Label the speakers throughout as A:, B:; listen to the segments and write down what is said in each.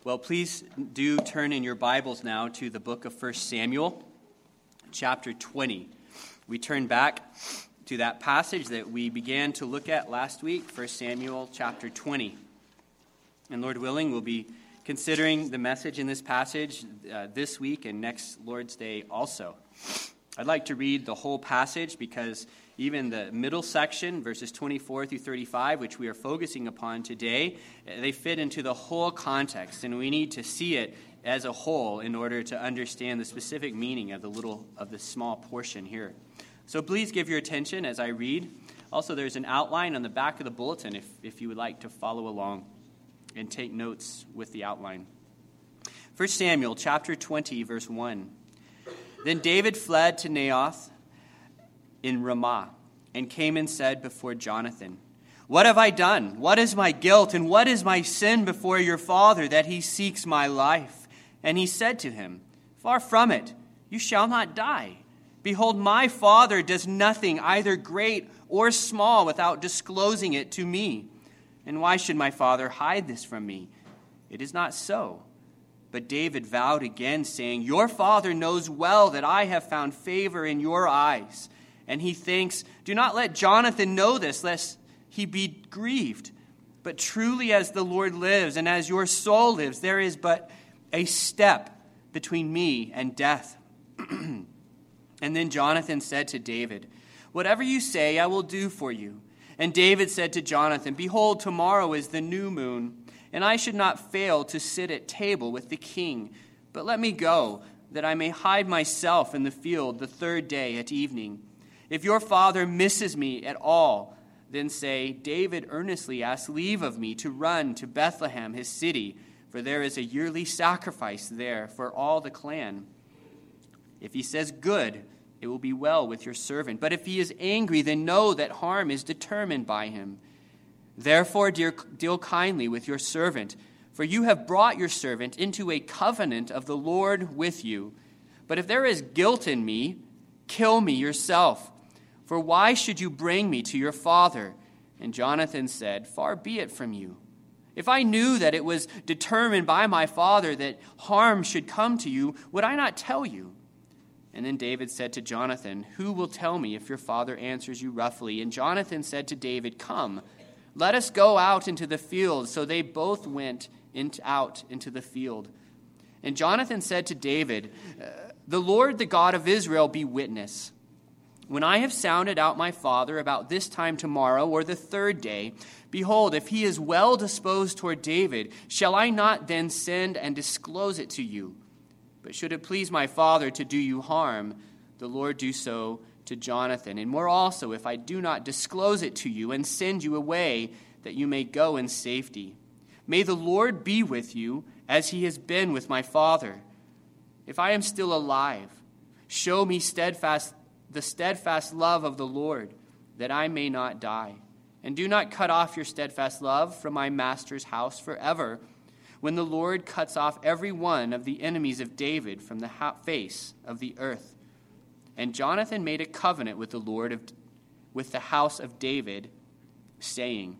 A: Well, please do turn in your Bibles now to the book of 1 Samuel, chapter 20. We turn back to that passage that we began to look at last week, 1 Samuel chapter 20. And Lord willing, we'll be considering the message in this passage this week and next Lord's Day also. I'd like to read the whole passage because even the middle section, verses 24 through 35, which we are focusing upon today, they fit into the whole context, and we need to see it as a whole in order to understand the specific meaning of the small portion here. So please give your attention as I read. Also, there's an outline on the back of the bulletin if you would like to follow along and take notes with the outline. 1 Samuel chapter 20, verse 1. Then David fled to Naioth in Ramah, and came and said before Jonathan, "What have I done? What is my guilt, and what is my sin before your father, that he seeks my life?" And he said to him, "Far from it, you shall not die. Behold, my father does nothing, either great or small, without disclosing it to me. And why should my father hide this from me? It is not so." But David vowed again, saying, "Your father knows well that I have found favor in your eyes." And he thinks, "Do not let Jonathan know this, lest he be grieved. But truly as the Lord lives, and as your soul lives, there is but a step between me and death." And then Jonathan said to David, "Whatever you say, I will do for you." And David said to Jonathan, "Behold, tomorrow is the new moon, and I should not fail to sit at table with the king. But let me go, that I may hide myself in the field the third day at evening. If your father misses me at all, then say, 'David earnestly asked leave of me to run to Bethlehem, his city, for there is a yearly sacrifice there for all the clan.' If he says, 'Good,' it will be well with your servant. But if he is angry, then know that harm is determined by him. Therefore, deal kindly with your servant, for you have brought your servant into a covenant of the Lord with you. But if there is guilt in me, kill me yourself. For why should you bring me to your father?" And Jonathan said, "Far be it from you. If I knew that it was determined by my father that harm should come to you, would I not tell you?" And then David said to Jonathan, "Who will tell me if your father answers you roughly?" And Jonathan said to David, "Come, let us go out into the field." So they both went out into the field. And Jonathan said to David, "The Lord, the God of Israel, be witness. When I have sounded out my father about this time tomorrow or the third day, behold, if he is well disposed toward David, shall I not then send and disclose it to you? But should it please my father to do you harm, the Lord do so to Jonathan. And more also, if I do not disclose it to you and send you away, that you may go in safety. May the Lord be with you as he has been with my father. If I am still alive, show me the steadfast love of the Lord, that I may not die. And do not cut off your steadfast love from my master's house forever, when the Lord cuts off every one of the enemies of David from the face of the earth." And Jonathan made a covenant with the Lord with the house of David, saying,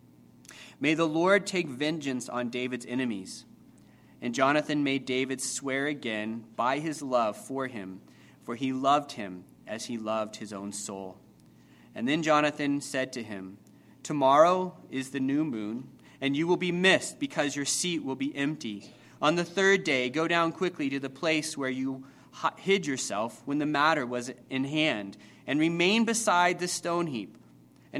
A: "May the Lord take vengeance on David's enemies." And Jonathan made David swear again by his love for him, for he loved him as he loved his own soul. And then Jonathan said to him, "Tomorrow is the new moon, and you will be missed because your seat will be empty. On the third day, go down quickly to the place where you hid yourself when the matter was in hand, and remain beside the stone heap. And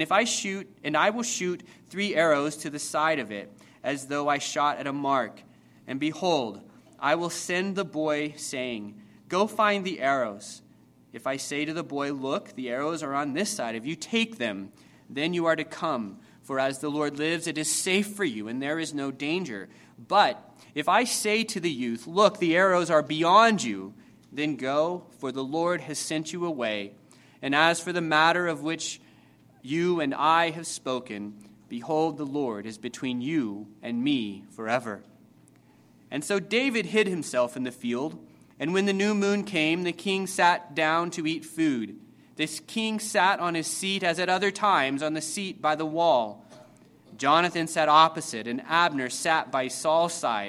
A: I will shoot 3 arrows to the side of it, as though I shot at a mark. And behold, I will send the boy, saying, 'Go find the arrows.' If I say to the boy, 'Look, the arrows are on this side of you, take them,' then you are to come. For as the Lord lives, it is safe for you, and there is no danger. But if I say to the youth, 'Look, the arrows are beyond you,' then go, for the Lord has sent you away. And as for the matter of which you and I have spoken, behold, the Lord is between you and me forever." And so David hid himself in the field, and when the new moon came, the king sat down to eat food. This king sat on his seat, as at other times, on the seat by the wall. Jonathan sat opposite, and Abner sat by Saul's side,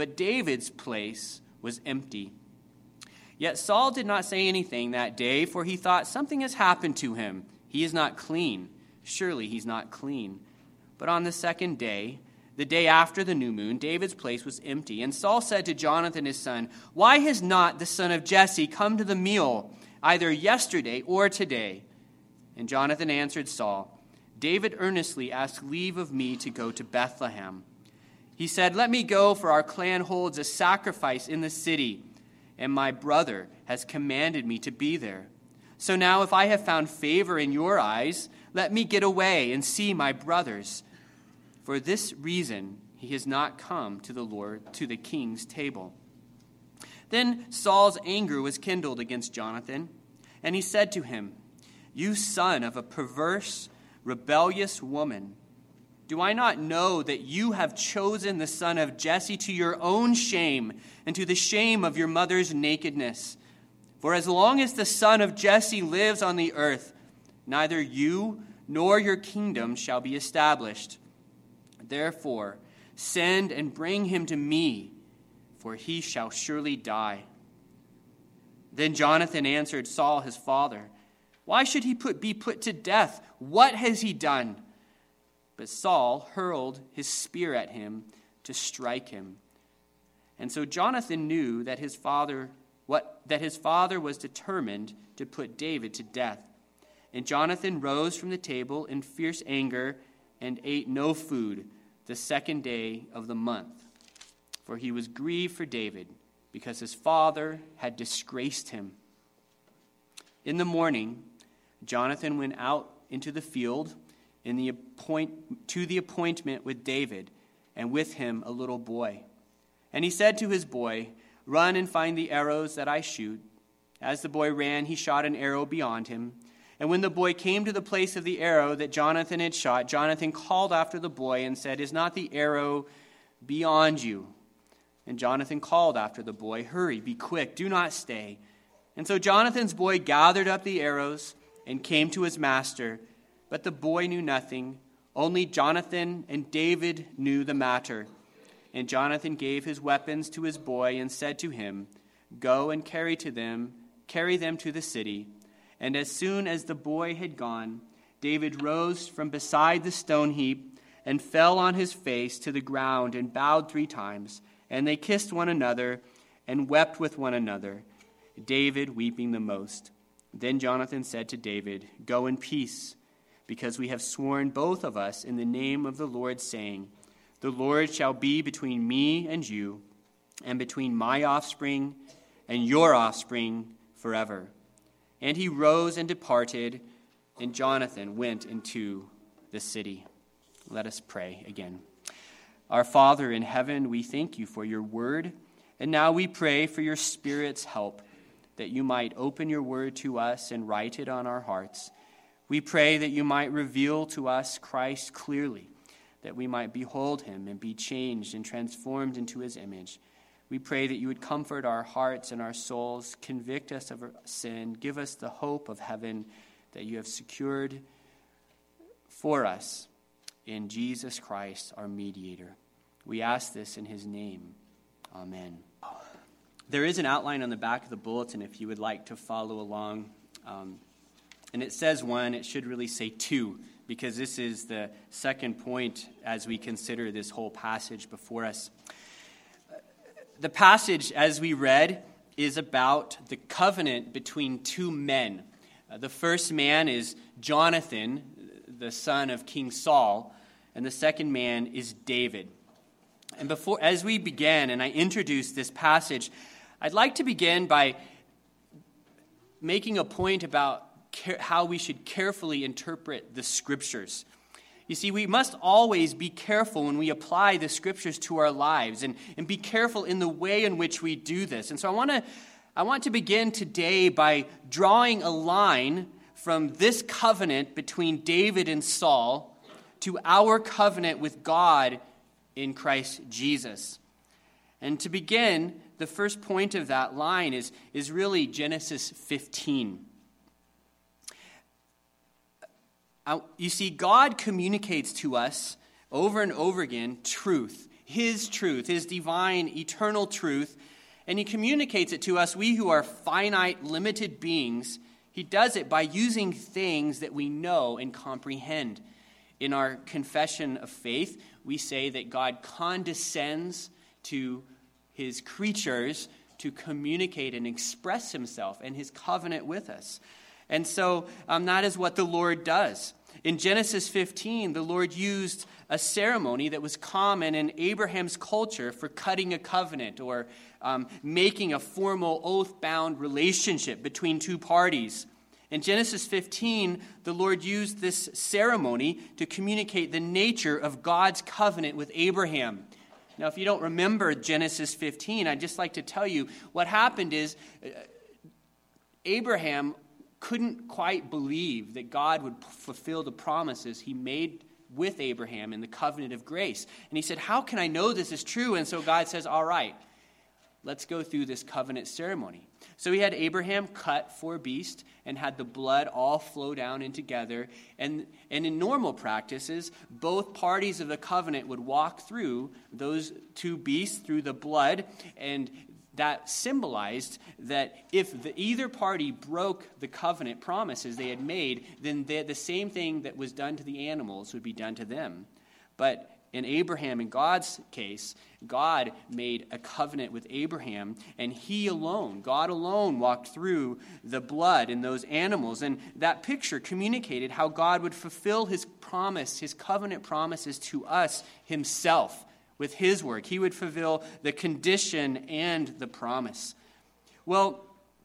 A: but David's place was empty. Yet Saul did not say anything that day, for he thought, something has happened to him. He is not clean. Surely he's not clean. But on the second day, the day after the new moon, David's place was empty. And Saul said to Jonathan his son, why has not the son of Jesse come to the meal, either yesterday or today? And Jonathan answered Saul, David earnestly asked leave of me to go to Bethlehem. He said, let me go, for our clan holds a sacrifice in the city, and my brother has commanded me to be there. So now if I have found favor in your eyes, let me get away and see my brothers. For this reason he has not come to the king's table. Then Saul's anger was kindled against Jonathan, and he said to him, you son of a perverse, rebellious woman, do I not know that you have chosen the son of Jesse to your own shame and to the shame of your mother's nakedness? For as long as the son of Jesse lives on the earth, neither you nor your kingdom shall be established. Therefore, send and bring him to me, for he shall surely die. Then Jonathan answered Saul his father, why should he be put to death? What has he done? But Saul hurled his spear at him to strike him. And so Jonathan knew that his father was determined to put David to death. And Jonathan rose from the table in fierce anger and ate no food the second day of the month. For he was grieved for David, because his father had disgraced him. In the morning, Jonathan went out into the field to the appointment with David, and with him a little boy. And he said to his boy, run and find the arrows that I shoot. As the boy ran, he shot an arrow beyond him. And when the boy came to the place of the arrow that Jonathan had shot, Jonathan called after the boy and said, is not the arrow beyond you? And Jonathan called after the boy, hurry, be quick, do not stay. And so Jonathan's boy gathered up the arrows and came to his master. But the boy knew nothing. Only Jonathan and David knew the matter. And Jonathan gave his weapons to his boy and said to him, go and carry them to the city. And as soon as the boy had gone, David rose from beside the stone heap and fell on his face to the ground and bowed 3 times. And they kissed one another and wept with one another, David weeping the most. Then Jonathan said to David, go in peace, because we have sworn both of us in the name of the Lord, saying, the Lord shall be between me and you, and between my offspring and your offspring forever. And he rose and departed, and Jonathan went into the city. Let us pray again. Our Father in heaven, we thank you for your word, and now we pray for your Spirit's help, that you might open your word to us and write it on our hearts. We pray that you might reveal to us Christ clearly, that we might behold him and be changed and transformed into his image. We pray that you would comfort our hearts and our souls, convict us of our sin, give us the hope of heaven that you have secured for us in Jesus Christ, our mediator. We ask this in his name. Amen. There is an outline on the back of the bulletin if you would like to follow along. And it says 1, it should really say 2, because this is the second point as we consider this whole passage before us. The passage, as we read, is about the covenant between 2 men. The first man is Jonathan, the son of King Saul, and the second man is David. And as we begin, and I introduce this passage, I'd like to begin by making a point about how we should carefully interpret the Scriptures. You see, we must always be careful when we apply the Scriptures to our lives, and be careful in the way in which we do this. And so I want to begin today by drawing a line from this covenant between David and Saul to our covenant with God in Christ Jesus. And to begin, the first point of that line is really Genesis 15. You see, God communicates to us over and over again truth. his truth, his divine, eternal truth, and he communicates it to us, we who are finite, limited beings. He does it by using things that we know and comprehend. In our confession of faith, we say that God condescends to his creatures to communicate and express himself and his covenant with us. And so that is what the Lord does. In Genesis 15, the Lord used a ceremony that was common in Abraham's culture for cutting a covenant or making a formal oath-bound relationship between two parties. In Genesis 15, the Lord used this ceremony to communicate the nature of God's covenant with Abraham. Now, if you don't remember Genesis 15, I'd just like to tell you what happened is Abraham couldn't quite believe that God would fulfill the promises he made with Abraham in the covenant of grace. And he said, how can I know this is true? And so God says, all right, let's go through this covenant ceremony. So he had Abraham cut 4 beasts and had the blood all flow down in together. And in normal practices, both parties of the covenant would walk through those 2 beasts through the blood, and that symbolized that if either party broke the covenant promises they had made, then the same thing that was done to the animals would be done to them. But in Abraham, in God's case, God made a covenant with Abraham, and he alone, God alone, walked through the blood in those animals. And that picture communicated how God would fulfill his promise, his covenant promises to us himself with his work. He would fulfill the condition and the promise. Well,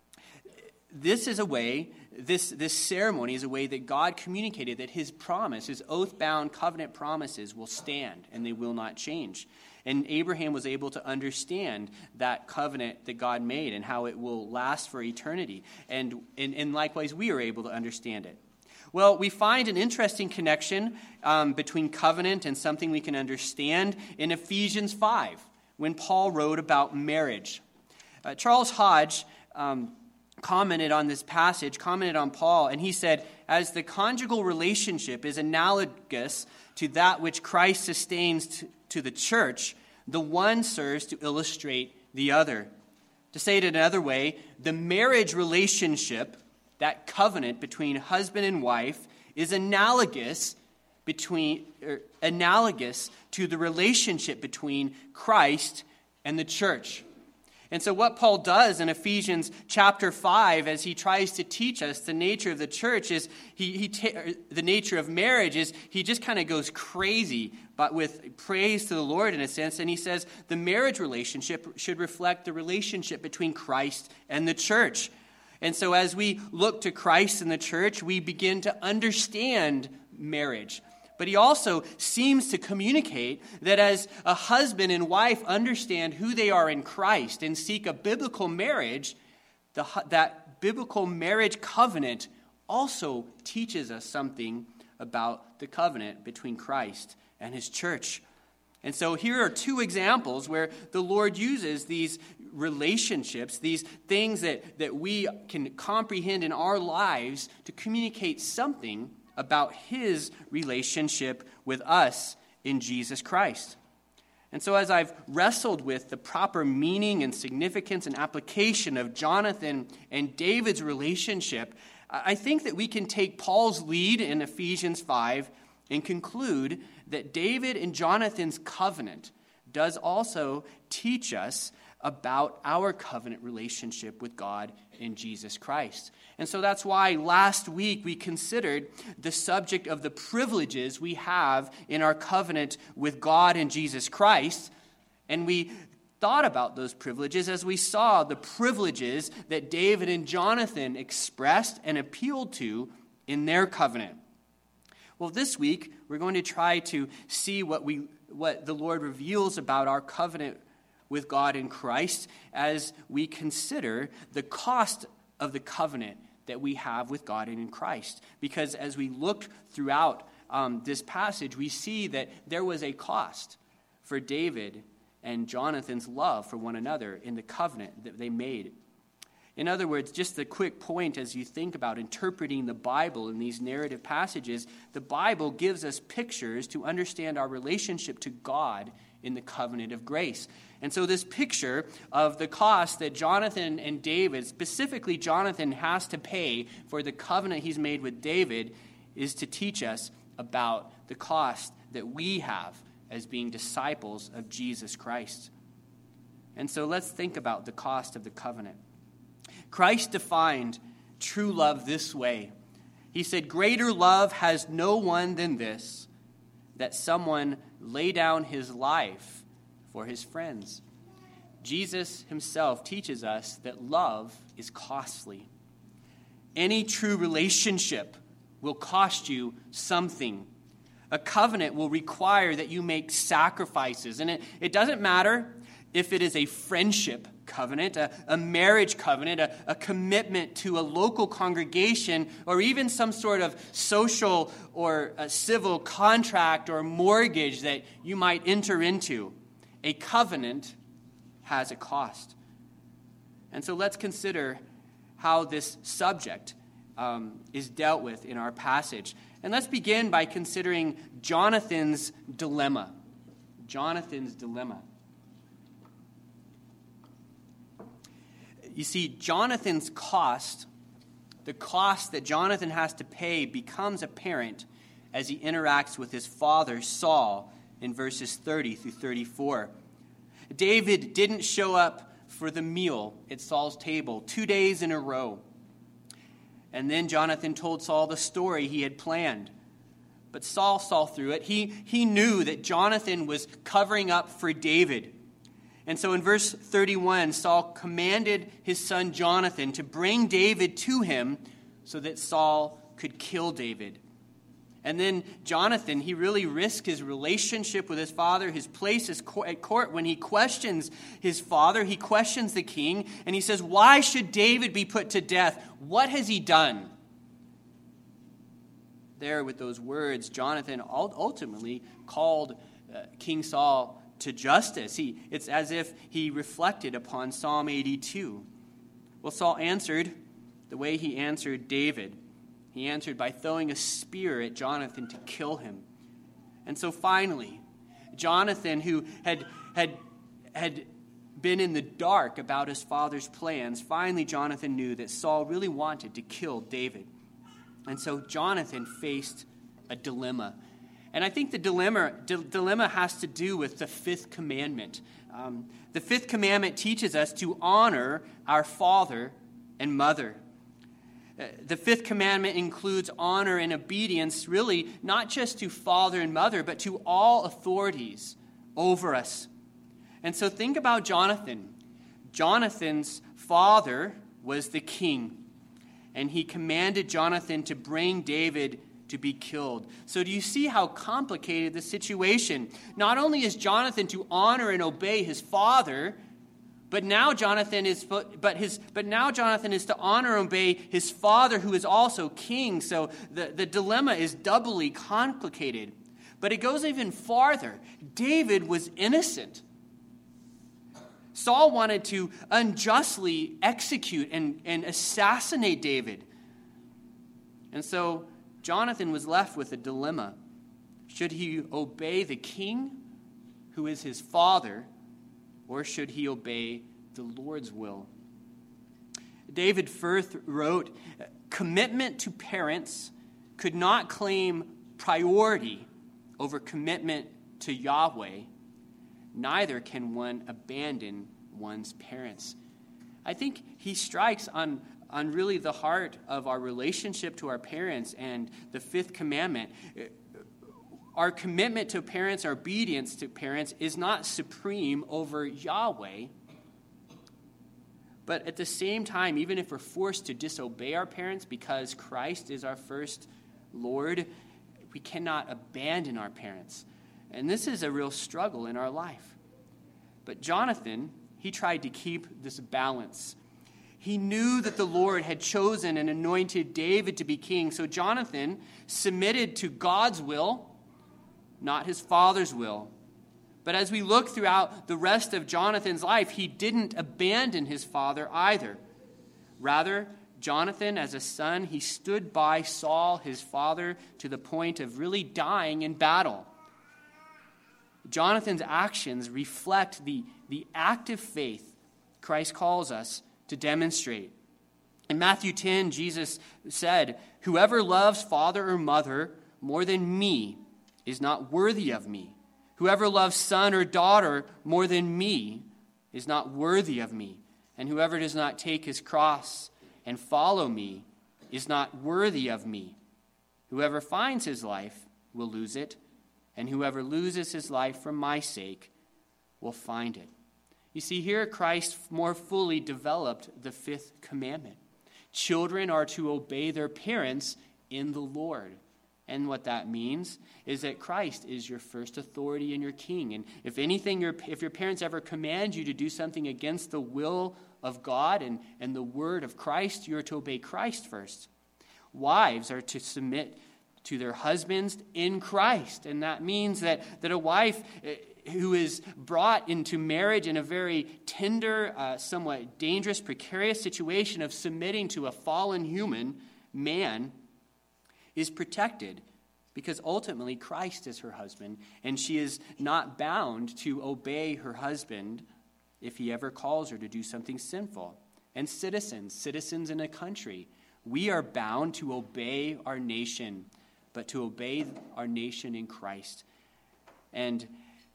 A: this is a way, this ceremony is a way that God communicated that his promise, his oath-bound covenant promises will stand and they will not change. And Abraham was able to understand that covenant that God made and how it will last for eternity. And likewise, we are able to understand it. Well, we find an interesting connection between covenant and something we can understand in Ephesians 5, when Paul wrote about marriage. Charles Hodge commented on this passage, commented on Paul, and he said, as the conjugal relationship is analogous to that which Christ sustains to the church, the one serves to illustrate the other. To say it another way, the marriage relationship, that covenant between husband and wife, is analogous to the relationship between Christ and the church. And so what Paul does in Ephesians chapter 5, as he tries to teach us the nature of the church, is the nature of marriage, is he just kind of goes crazy, but with praise to the Lord in a sense. And he says the marriage relationship should reflect the relationship between Christ and the church. And so as we look to Christ and the church, we begin to understand marriage. But he also seems to communicate that as a husband and wife understand who they are in Christ and seek a biblical marriage, that biblical marriage covenant also teaches us something about the covenant between Christ and his church. And so here are 2 examples where the Lord uses these relationships, these things that we can comprehend in our lives to communicate something about his relationship with us in Jesus Christ. And so as I've wrestled with the proper meaning and significance and application of Jonathan and David's relationship, I think that we can take Paul's lead in Ephesians 5 and conclude that David and Jonathan's covenant does also teach us about our covenant relationship with God in Jesus Christ. And so that's why last week we considered the subject of the privileges we have in our covenant with God in Jesus Christ. And we thought about those privileges as we saw the privileges that David and Jonathan expressed and appealed to in their covenant. Well, this week we're going to try to see what the Lord reveals about our covenant with God in Christ as we consider the cost of the covenant that we have with God and in Christ. Because as we look throughout this passage, we see that there was a cost for David and Jonathan's love for one another in the covenant that they made. In other words, just a quick point as you think about interpreting the Bible in these narrative passages, the Bible gives us pictures to understand our relationship to God in the covenant of grace. And so this picture of the cost that Jonathan and David, specifically Jonathan, has to pay for the covenant he's made with David is to teach us about the cost that we have as being disciples of Jesus Christ. And so let's think about the cost of the covenant. Christ defined true love this way. He said, "Greater love has no one than this, that someone lay down his life for his friends." Jesus himself teaches us that love is costly. Any true relationship will cost you something. A covenant will require that you make sacrifices. And it doesn't matter if it is a friendship covenant, a marriage covenant, a commitment to a local congregation, or even some sort of social or a civil contract or mortgage that you might enter into. A covenant has a cost. And so let's consider how this subject is dealt with in our passage. And let's begin by considering Jonathan's dilemma. Jonathan's dilemma. You see, Jonathan's cost, the cost that Jonathan has to pay, becomes apparent as he interacts with his father, Saul, in verses 30 through 34. David didn't show up for the meal at Saul's table 2 days in a row. And then Jonathan told Saul the story he had planned. But Saul saw through it. He knew that Jonathan was covering up for David. And so in verse 31, Saul commanded his son Jonathan to bring David to him so that Saul could kill David. And then Jonathan, he really risked his relationship with his father, his place at court, when he questions his father. He questions the king, and he says, "Why should David be put to death? What has he done?" There, with those words, Jonathan ultimately called King Saul to justice. It's as if he reflected upon Psalm 82. Well, Saul answered the way he answered David. He answered by throwing a spear at Jonathan to kill him. And so finally, Jonathan, who had been in the dark about his father's plans, finally Jonathan knew that Saul really wanted to kill David. And so Jonathan faced a dilemma. And I think the dilemma has to do with the fifth commandment. The fifth commandment teaches us to honor our father and mother. The fifth commandment includes honor and obedience, really not just to father and mother, but to all authorities over us. And so think about Jonathan. Jonathan's father was the king, and he commanded Jonathan to bring David to be killed. So do you see how complicated the situation? Not only is Jonathan to honor and obey his father, but now Jonathan is to honor and obey his father, who is also king. So the dilemma is doubly complicated. But it goes even farther. David was innocent. Saul wanted to unjustly execute and assassinate David. And so Jonathan was left with a dilemma. Should he obey the king, who is his father, or should he obey the Lord's will? David Firth wrote, "Commitment to parents could not claim priority over commitment to Yahweh. Neither can one abandon one's parents." I think he strikes on really the heart of our relationship to our parents and the fifth commandment. Our commitment to parents, our obedience to parents, is not supreme over Yahweh. But at the same time, even if we're forced to disobey our parents because Christ is our first Lord, we cannot abandon our parents. And this is a real struggle in our life. But Jonathan, he tried to keep this balance. He knew that the Lord had chosen and anointed David to be king. So Jonathan submitted to God's will, not his father's will. But as we look throughout the rest of Jonathan's life, he didn't abandon his father either. Rather, Jonathan, as a son, he stood by Saul, his father, to the point of really dying in battle. Jonathan's actions reflect the active faith Christ calls us to demonstrate. In Matthew 10, Jesus said, "Whoever loves father or mother more than me is not worthy of me. Whoever loves son or daughter more than me is not worthy of me. And whoever does not take his cross and follow me is not worthy of me. Whoever finds his life will lose it, and whoever loses his life for my sake will find it." You see, here Christ more fully developed the fifth commandment. Children are to obey their parents in the Lord. And what that means is that Christ is your first authority and your king. And if anything, if your parents ever command you to do something against the will of God and the word of Christ, you are to obey Christ first. Wives are to submit to their husbands in Christ. And that means that a wife who is brought into marriage in a very tender, somewhat dangerous, precarious situation of submitting to a fallen human man is protected because ultimately Christ is her husband, and she is not bound to obey her husband if he ever calls her to do something sinful. And citizens in a country, we are bound to obey our nation, but to obey our nation in Christ. And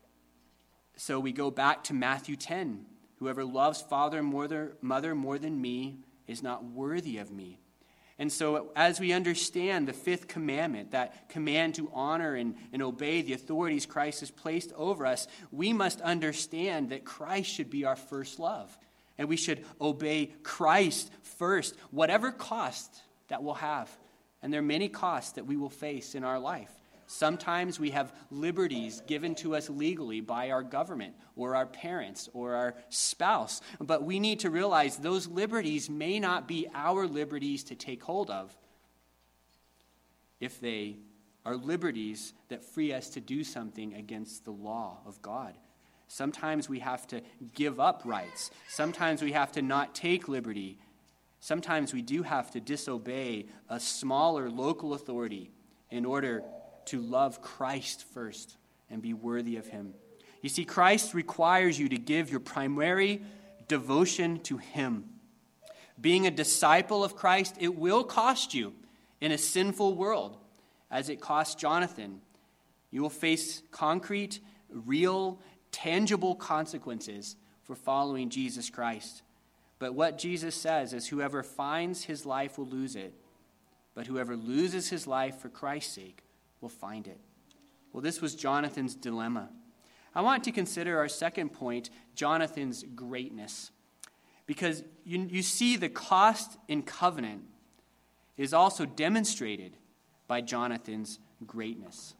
A: so we go back to Matthew 10. Whoever loves father and mother more than me is not worthy of me. And so as we understand the fifth commandment, that command to honor and obey the authorities Christ has placed over us, we must understand that Christ should be our first love. And we should obey Christ first, whatever cost that will have. And there are many costs that we will face in our life. Sometimes we have liberties given to us legally by our government or our parents or our spouse. But we need to realize those liberties may not be our liberties to take hold of if they are liberties that free us to do something against the law of God. Sometimes we have to give up rights. Sometimes we have to not take liberty. Sometimes we do have to disobey a smaller local authority in order to love Christ first and be worthy of him. You see, Christ requires you to give your primary devotion to him. Being a disciple of Christ, it will cost you in a sinful world, as it cost Jonathan. You will face concrete, real, tangible consequences for following Jesus Christ. But what Jesus says is, whoever finds his life will lose it, but whoever loses his life for Christ's sake will find it. Well, this was Jonathan's dilemma. I want to consider our second point, Jonathan's greatness. Because you see the cost in covenant is also demonstrated by Jonathan's greatness.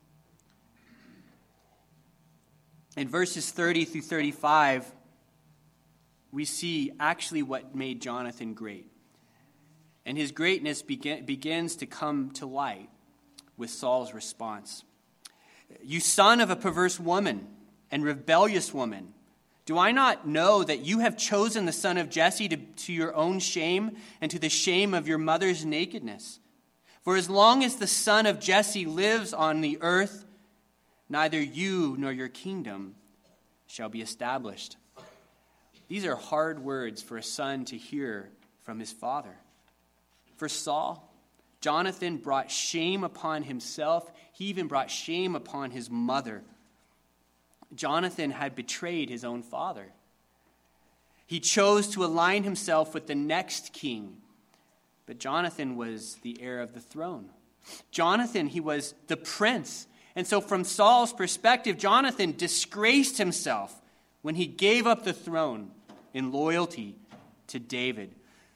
A: In verses 30 through 35, we see actually what made Jonathan great. And his greatness begins to come to light with Saul's response. "You son of a perverse woman and rebellious woman, do I not know that you have chosen the son of Jesse to your own shame and to the shame of your mother's nakedness? For as long as the son of Jesse lives on the earth, neither you nor your kingdom shall be established." These are hard words for a son to hear from his father. For Saul, Jonathan brought shame upon himself. He even brought shame upon his mother. Jonathan had betrayed his own father. He chose to align himself with the next king. But Jonathan was the heir of the throne. Jonathan, he was the prince. And so from Saul's perspective, Jonathan disgraced himself when he gave up the throne in loyalty to David.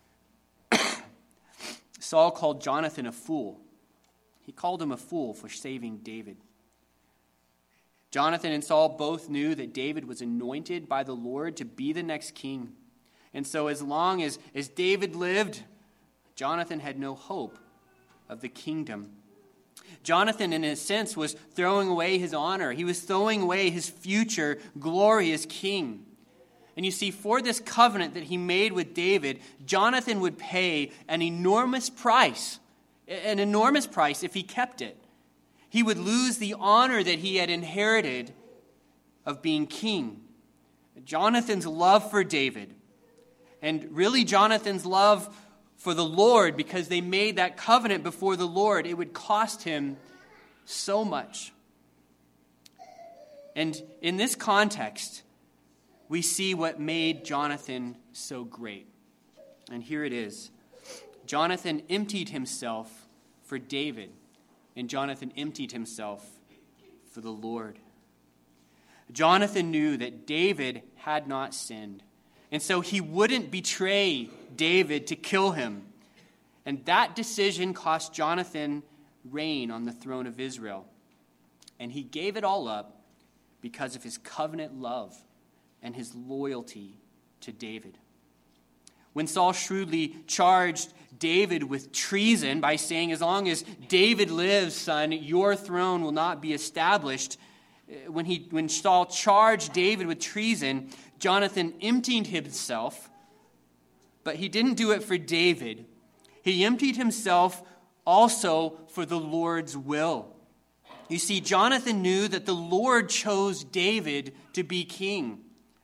A: Saul called Jonathan a fool. He called him a fool for saving David. Jonathan and Saul both knew that David was anointed by the Lord to be the next king. And so as long as David lived, Jonathan had no hope of the kingdom. Jonathan, in a sense, was throwing away his honor. He was throwing away his future glory as king. And you see, for this covenant that he made with David, Jonathan would pay an enormous price if he kept it. He would lose the honor that he had inherited of being king. Jonathan's love for David, and really Jonathan's love for the Lord, because they made that covenant before the Lord, it would cost him so much. And in this context, we see what made Jonathan so great. And here it is. Jonathan emptied himself for David, and Jonathan emptied himself for the Lord. Jonathan knew that David had not sinned, and so he wouldn't betray David to kill him. And that decision cost Jonathan reign on the throne of Israel. And he gave it all up because of his covenant love and his loyalty to David. When Saul shrewdly charged David with treason by saying, as long as David lives, son, your throne will not be established. When Saul charged David with treason, Jonathan emptied himself, but he didn't do it for David. He emptied himself also for the Lord's will. You see, Jonathan knew that the Lord chose David to be king.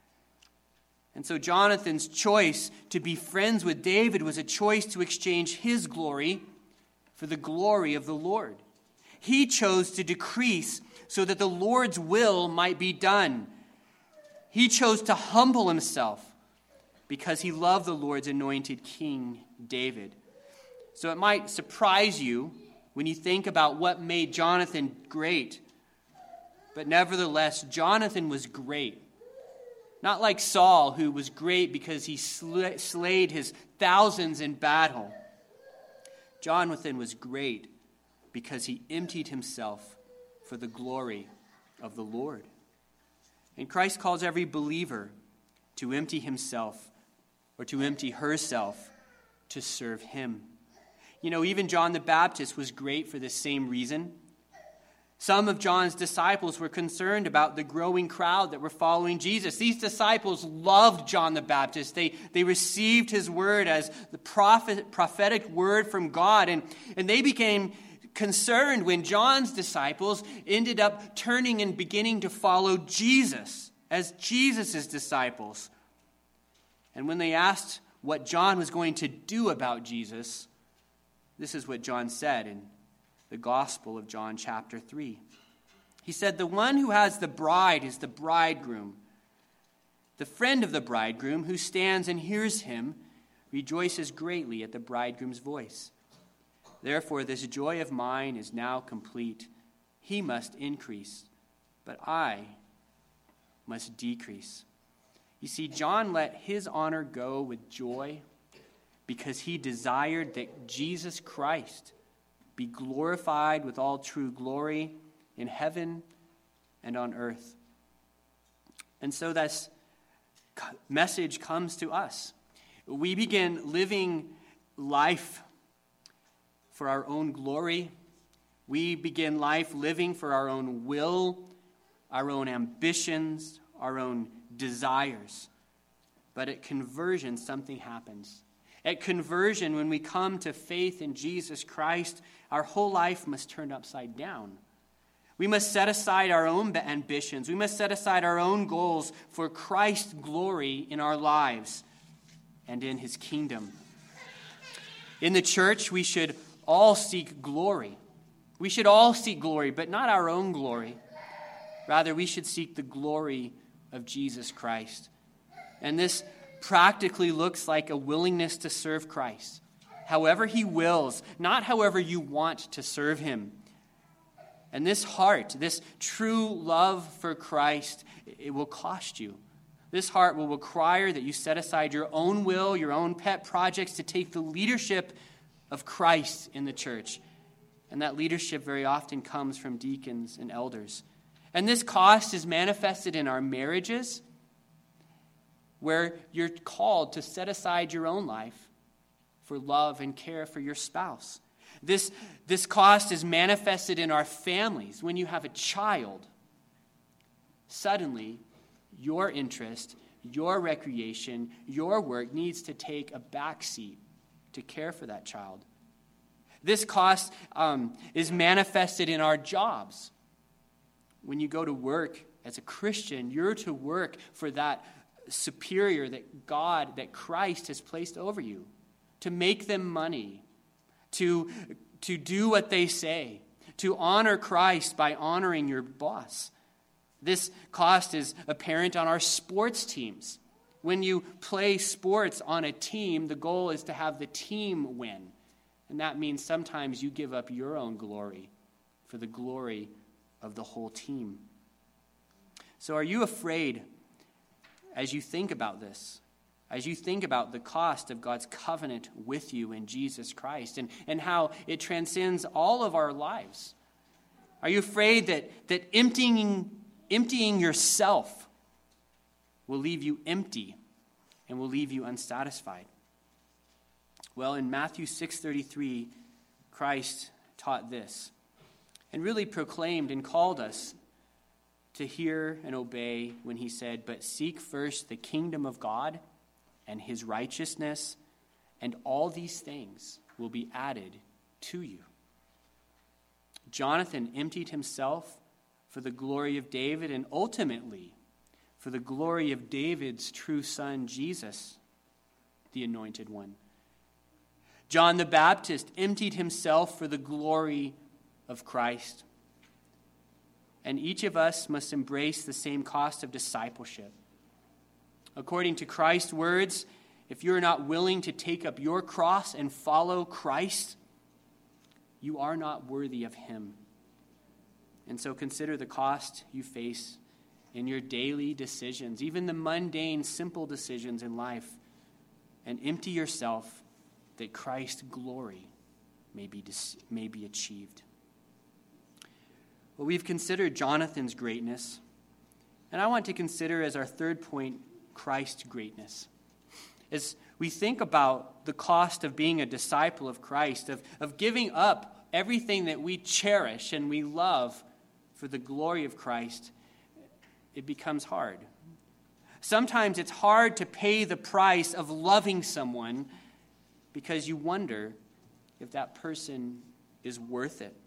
A: And so Jonathan's choice to be friends with David was a choice to exchange his glory for the glory of the Lord. He chose to decrease so that the Lord's will might be done. He chose to humble himself because he loved the Lord's anointed King David. So it might surprise you when you think about what made Jonathan great. But nevertheless, Jonathan was great. Not like Saul, who was great because he slayed his thousands in battle. Jonathan was great because he emptied himself for the glory of the Lord. And Christ calls every believer to empty himself or to empty herself to serve him. You know, even John the Baptist was great for this same reason. Some of John's disciples were concerned about the growing crowd that were following Jesus. These disciples loved John the Baptist. They received his word as the prophetic word from God. And they became concerned when John's disciples ended up turning and beginning to follow Jesus as Jesus' disciples. And when they asked what John was going to do about Jesus, this is what John said in the Gospel of John chapter 3. He said, "The one who has the bride is the bridegroom. The friend of the bridegroom who stands and hears him rejoices greatly at the bridegroom's voice. Therefore this joy of mine is now complete. He must increase, but I must decrease." You see, John let his honor go with joy because he desired that Jesus Christ be glorified with all true glory in heaven and on earth. And so this message comes to us. We begin living life for our own glory. We begin life living for our own will, our own ambitions, our own desires. But at conversion, something happens. At conversion, when we come to faith in Jesus Christ, our whole life must turn upside down. We must set aside our own ambitions. We must set aside our own goals for Christ's glory in our lives and in his kingdom. In the church, we should all seek glory. We should all seek glory, but not our own glory. Rather, we should seek the glory of Jesus Christ. And this practically looks like a willingness to serve Christ, however he wills, not however you want to serve him. And this heart, this true love for Christ, it will cost you. This heart will require that you set aside your own will, your own pet projects to take the leadership of Christ in the church. And that leadership very often comes from deacons and elders. And this cost is manifested in our marriages, where you're called to set aside your own life for love and care for your spouse. This cost is manifested in our families. When you have a child, suddenly your interest, your recreation, your work needs to take a backseat to care for that child. This cost is manifested in our jobs. When you go to work as a Christian, you're to work for that superior that Christ has placed over you, to make them money, to do what they say, to honor Christ by honoring your boss. This cost is apparent on our sports teams. When you play sports on a team, the goal is to have the team win. And that means sometimes you give up your own glory for the glory of the whole team. So are you afraid as you think about this, as you think about the cost of God's covenant with you in Jesus Christ and how it transcends all of our lives? Are you afraid that emptying yourself will leave you empty and will leave you unsatisfied? Well, in Matthew 6:33, Christ taught this and really proclaimed and called us to hear and obey when he said, "But seek first the kingdom of God and his righteousness, and all these things will be added to you." Jonathan emptied himself for the glory of David and ultimately for the glory of David's true son, Jesus, the Anointed One. John the Baptist emptied himself for the glory of Christ. And each of us must embrace the same cost of discipleship. According to Christ's words, if you're not willing to take up your cross and follow Christ, you are not worthy of him. And so consider the cost you face in your daily decisions, even the mundane, simple decisions in life, and empty yourself that Christ's glory may be achieved. Well, we've considered Jonathan's greatness, and I want to consider as our third point Christ's greatness. As we think about the cost of being a disciple of Christ, of giving up everything that we cherish and we love for the glory of Christ, it becomes hard. Sometimes it's hard to pay the price of loving someone because you wonder if that person is worth it.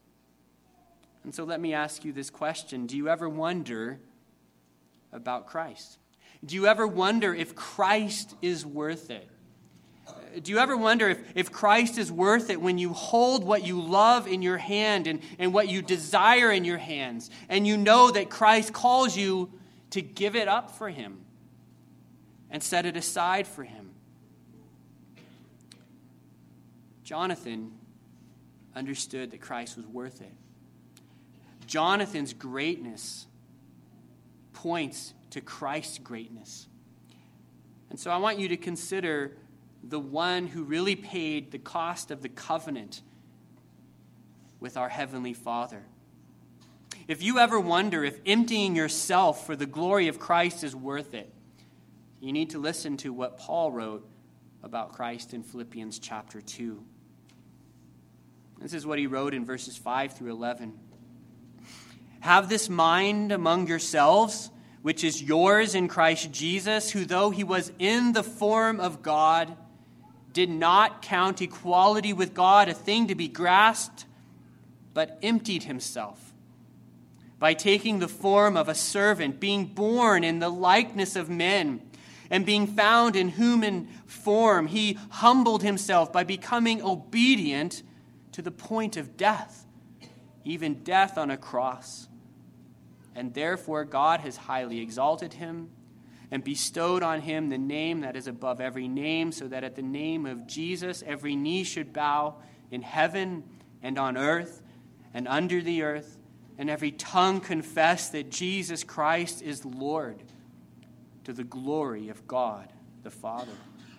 A: And so let me ask you this question. Do you ever wonder about Christ? Do you ever wonder if Christ is worth it? Do you ever wonder if Christ is worth it when you hold what you love in your hand and what you desire in your hands, and you know that Christ calls you to give it up for him and set it aside for him? Jonathan understood that Christ was worth it. Jonathan's greatness points to Christ's greatness. And so I want you to consider the one who really paid the cost of the covenant with our Heavenly Father. If you ever wonder if emptying yourself for the glory of Christ is worth it, you need to listen to what Paul wrote about Christ in Philippians chapter 2. This is what he wrote in verses 5 through 11. "Have this mind among yourselves, which is yours in Christ Jesus, who though he was in the form of God, did not count equality with God a thing to be grasped, but emptied himself by taking the form of a servant, being born in the likeness of men, and being found in human form, he humbled himself by becoming obedient to the point of death, even death on a cross. And therefore God has highly exalted him and bestowed on him the name that is above every name, so that at the name of Jesus every knee should bow in heaven and on earth and under the earth, and every tongue confess that Jesus Christ is Lord, to the glory of God the Father."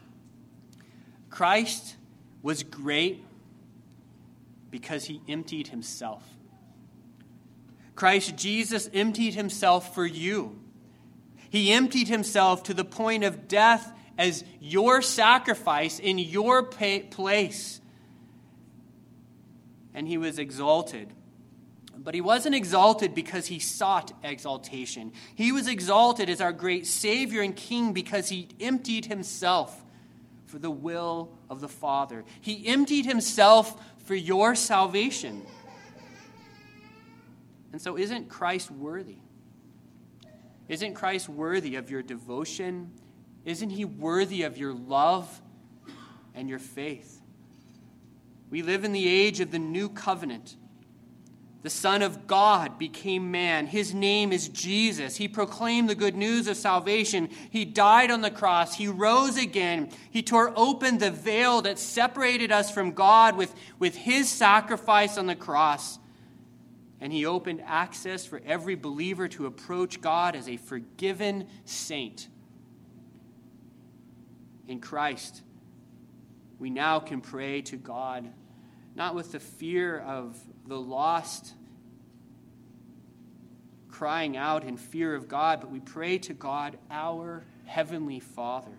A: Christ was great because he emptied himself. Christ Jesus emptied himself for you. He emptied himself to the point of death as your sacrifice in your place. And he was exalted. But he wasn't exalted because he sought exaltation. He was exalted as our great Savior and King because he emptied himself for the will of the Father. He emptied himself for your salvation. And so isn't Christ worthy? Isn't Christ worthy of your devotion? Isn't he worthy of your love and your faith? We live in the age of the new covenant. The Son of God became man. His name is Jesus. He proclaimed the good news of salvation. He died on the cross. He rose again. He tore open the veil that separated us from God with his sacrifice on the cross. And he opened access for every believer to approach God as a forgiven saint. In Christ, we now can pray to God, not with the fear of the lost, crying out in fear of God, but we pray to God, our Heavenly Father.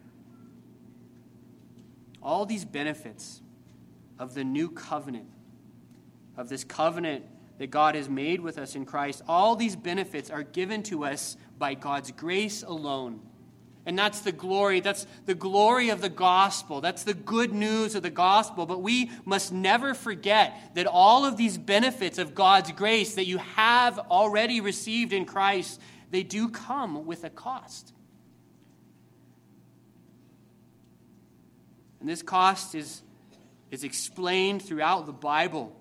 A: All these benefits of the new covenant, of this covenant that God has made with us in Christ, all these benefits are given to us by God's grace alone. And that's the glory of the gospel. That's the good news of the gospel. But we must never forget that all of these benefits of God's grace that you have already received in Christ, they do come with a cost. And this cost is explained throughout the Bible.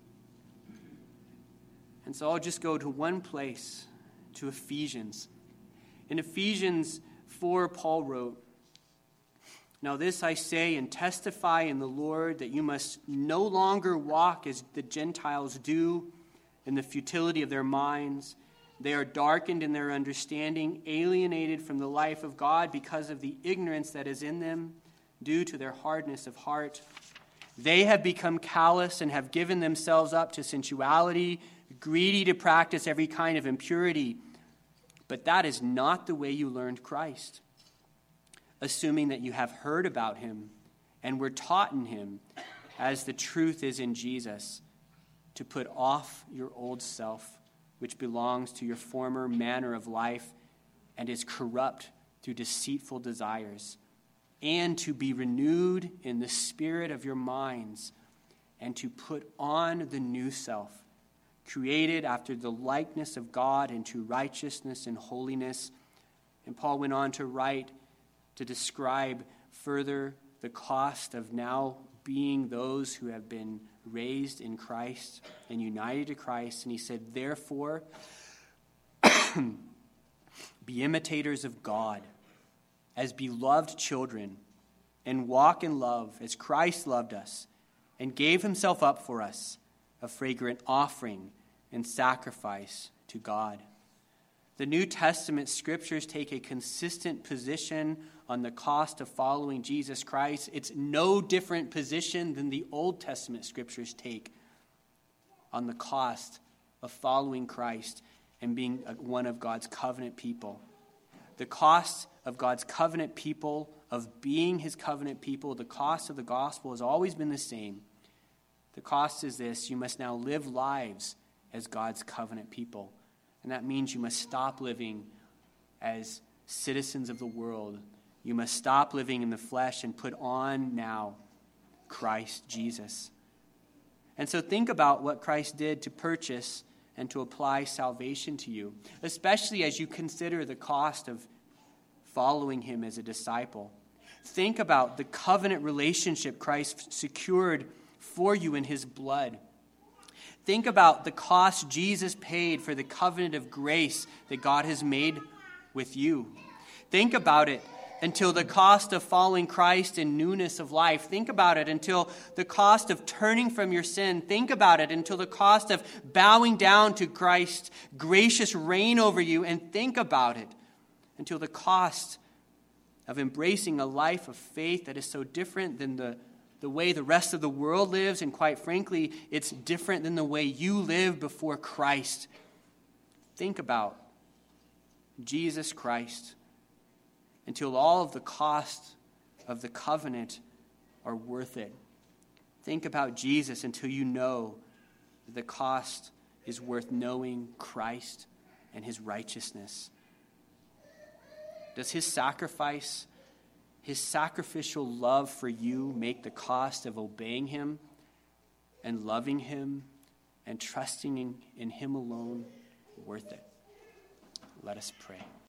A: And so I'll just go to one place, to Ephesians. In Ephesians 4, Paul wrote, "Now this I say and testify in the Lord, that you must no longer walk as the Gentiles do in the futility of their minds. They are darkened in their understanding, alienated from the life of God because of the ignorance that is in them, due to their hardness of heart. They have become callous and have given themselves up to sensuality, greedy to practice every kind of impurity. But that is not the way you learned Christ, assuming that you have heard about him and were taught in him, as the truth is in Jesus, to put off your old self, which belongs to your former manner of life and is corrupt through deceitful desires, and to be renewed in the spirit of your minds, and to put on the new self, created after the likeness of God into righteousness and holiness." And Paul went on to write, to describe further the cost of now being those who have been raised in Christ and united to Christ. And he said, "Therefore, be imitators of God as beloved children, and walk in love as Christ loved us and gave himself up for us, a fragrant offering and sacrifice to God." The New Testament scriptures take a consistent position on the cost of following Jesus Christ. It's no different position than the Old Testament scriptures take on the cost of following Christ and being one of God's covenant people. The cost of God's covenant people, of being his covenant people, the cost of the gospel has always been the same. The cost is this: you must now live lives as God's covenant people. And that means you must stop living as citizens of the world. You must stop living in the flesh and put on now Christ Jesus. And so think about what Christ did to purchase and to apply salvation to you, especially as you consider the cost of following him as a disciple. Think about the covenant relationship Christ secured for you in his blood. Think about the cost Jesus paid for the covenant of grace that God has made with you. Think about it until the cost of following Christ in newness of life. Think about it until the cost of turning from your sin. Think about it until the cost of bowing down to Christ's gracious reign over you. And think about it until the cost of embracing a life of faith that is so different than the way the rest of the world lives, and quite frankly, it's different than the way you live before Christ. Think about Jesus Christ until all of the costs of the covenant are worth it. Think about Jesus until you know that the cost is worth knowing Christ and his righteousness. Does his sacrifice, his sacrificial love for you, make the cost of obeying him and loving him and trusting in him alone worth it? Let us pray.